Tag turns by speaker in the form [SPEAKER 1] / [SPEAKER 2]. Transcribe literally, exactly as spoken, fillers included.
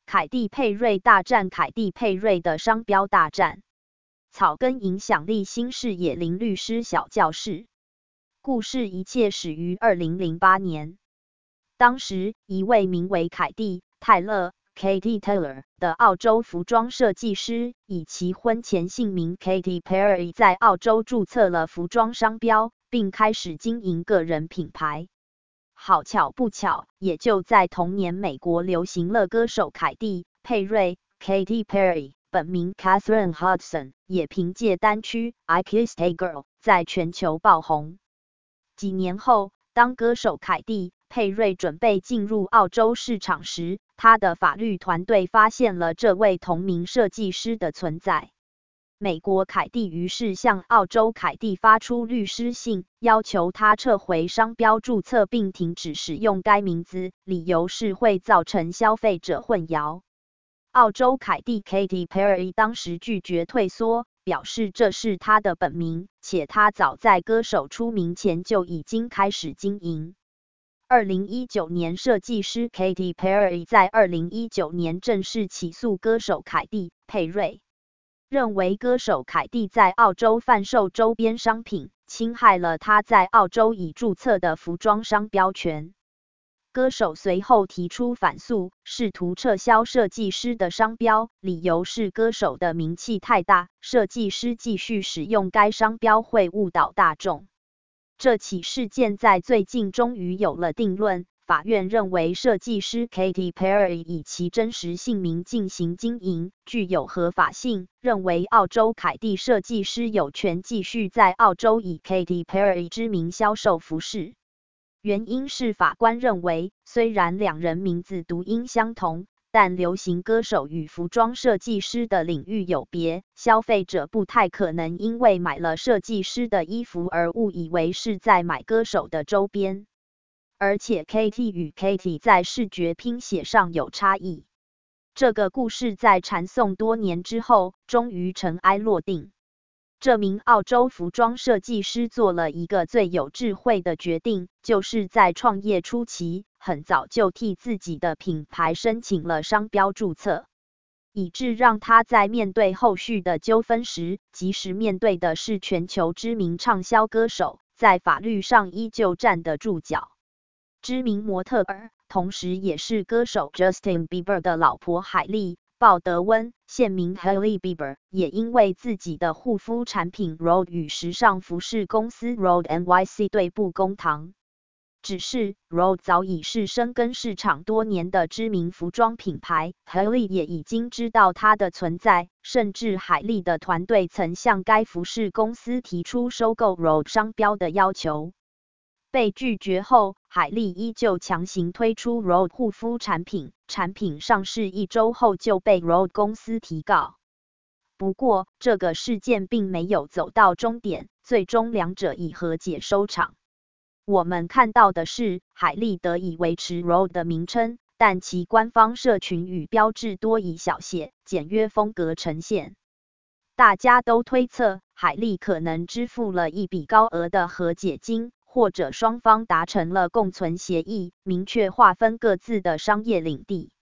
[SPEAKER 1] 凯蒂佩瑞大战凯蒂佩瑞的商标大战。草根影响力新视野林律师小教室。故事一切始于二零零八年。当时，一位名为凯蒂·泰勒 （Katie Taylor） 的澳洲服装设计师，以其婚前姓名 Katy Perry 在澳洲注册了服装商标，并开始经营个人品牌。好巧不巧，也就在同年，美国流行乐歌手凯蒂·佩瑞 （Katy Perry） 本名 Catherine Hudson 也凭借单曲《I Kissed a Girl》在全球爆红。几年后，当歌手凯蒂·佩瑞准备进入澳洲市场时，他的法律团队发现了这位同名设计师的存在。美国凯蒂于是向澳洲凯蒂发出律师信，要求他撤回商标注册并停止使用该名字，理由是会造成消费者混淆。澳洲凯蒂 Katy Perry 当时拒绝退缩，表示这是他的本名，且他早在歌手出名前就已经开始经营。二零一九年，设计师 Katy Perry 在二零一九年正式起诉歌手凯蒂·佩瑞，认为歌手凯蒂在澳洲贩售周边商品，侵害了他在澳洲已注册的服装商标权。歌手随后提出反诉，试图撤销设计师的商标，理由是歌手的名气太大，设计师继续使用该商标会误导大众。这起事件在最近终于有了定论，法院认为设计师 Katy Perry 以其真实姓名进行经营，具有合法性，认为澳洲凯蒂设计师有权继续在澳洲以 Katy Perry 之名销售服饰。原因是法官认为，虽然两人名字读音相同，但流行歌手与服装设计师的领域有别，消费者不太可能因为买了设计师的衣服而误以为是在买歌手的周边。而且 Katy 与 Katy 在视觉拼写上有差异。这个故事在缠讼多年之后，终于尘埃落定。这名澳洲服装设计师做了一个最有智慧的决定，就是在创业初期，很早就替自己的品牌申请了商标注册，以致让他在面对后续的纠纷时，即使面对的是全球知名畅销歌手，在法律上依旧站得住脚。知名模特儿，同时也是歌手 Justin Bieber 的老婆海莉·鲍德温，现名 Hailey Bieber， 也因为自己的护肤产品 Rhode 与时尚服饰公司 Rhode N Y C 对簿公堂。只是 Rhode 早已是深耕市场多年的知名服装品牌， Hailey 也已经知道它的存在，甚至海莉的团队曾向该服饰公司提出收购 Rhode 商标的要求。被拒绝后，海莉依旧强行推出 Rhode 护肤产品，产品上市一周后就被 Rhode 公司提告。不过，这个事件并没有走到终点，最终两者以和解收场。我们看到的是，海莉得以维持 Rhode 的名称，但其官方社群与标志多以小写、简约风格呈现。大家都推测，海莉可能支付了一笔高额的和解金，或者双方达成了共存协议，明确划分各自的商业领地。